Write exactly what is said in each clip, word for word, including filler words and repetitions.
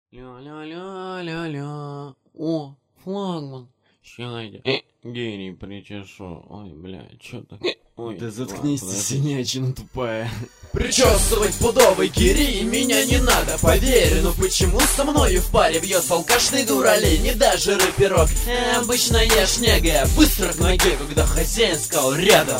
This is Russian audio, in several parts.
Ля-ля-ля-ля-ля. О, флагман. Ща я э, гений причешу. Ой, бля, чё так? Ой, да заткнись ты, синячина тупая. Причесывать пудовый гири меня не надо, поверь. Но почему со мною в паре бьет алкашный дуралей? Не даже рэперок, э, обычная шняга. Быстро к ноге, когда хозяин сказал рядом.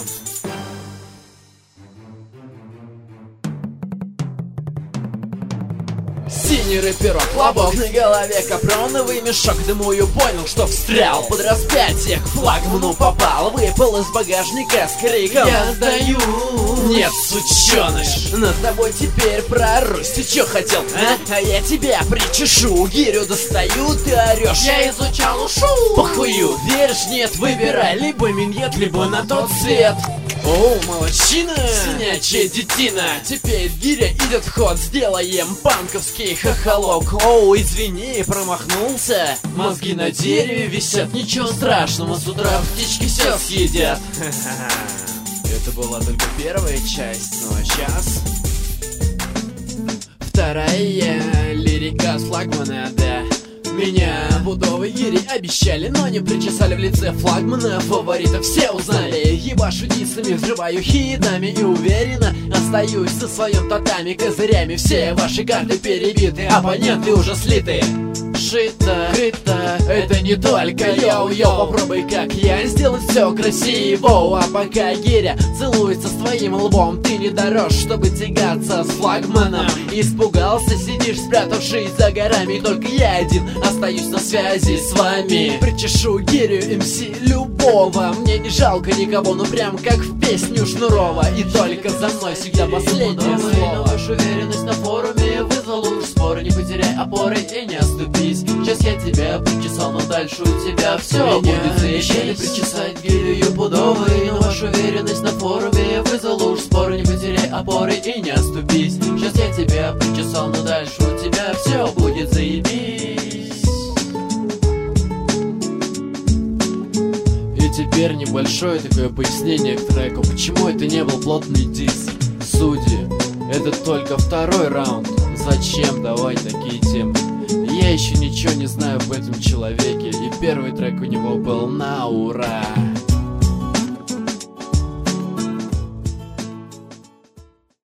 Синий рэперок, лобок на голове, капроновый мешок. Дымую, понял, что встрял под распятие, к флагману попал. Выпал из багажника с криком: я сдаю! Нет, сучёныш, над тобой теперь прорусь. Ты чё хотел, а? А я тебя причешу. Гирю достаю, ты орёшь: я изучал ушу. Похую, веришь, нет, выбирай. Либо миньет, либо на тот свет. О, молодчина, синячая детина. Теперь гиря идет в ход, сделаем панковский хохолок. Оу, извини, промахнулся. Мозги на дереве висят, ничего страшного, с утра птички все съедят. Это была только первая часть, ну а сейчас вторая лирика с флагмана, да. Меня пудовые гири обещали, но не причесали в лице флагмана. Фаворитов все узнали. Ебашу дисами, взрываю хитами и уверенно остаюсь со своем татами. Козырями все ваши карты перебиты, оппоненты уже слиты. Шито, крыто, это не только йоу-йоу. Попробуй, как я, сделать все красиво. А пока гиря целуется с твоим лбом, ты не дорожь, чтобы тягаться с флагманом. Испугался, сидишь, спрятавшись за горами. Только я один остаюсь на связи с вами. Причешу гирю эм си любого. Мне не жалко никого, ну прям как в песню Шнурова. И только за мной всегда последнее слово. Вашу уверенность на форуме вызвал уж споры. Не потеряй опоры и не оступись. Сейчас я тебя причесал, но дальше у тебя все будет заещать. Причесать гирю пудовой. Но вашу уверенность на форуме вызвал уж споры. Не потеряй опоры и не оступись. Сейчас я тебя причесал, но дальше у тебя все будет заебись. И теперь небольшое такое пояснение к треку. Почему это не был плотный диск? Судьи, это только второй раунд. Зачем давать такие темы? Я еще ничего не знаю об этом человеке. И первый трек у него был на ура.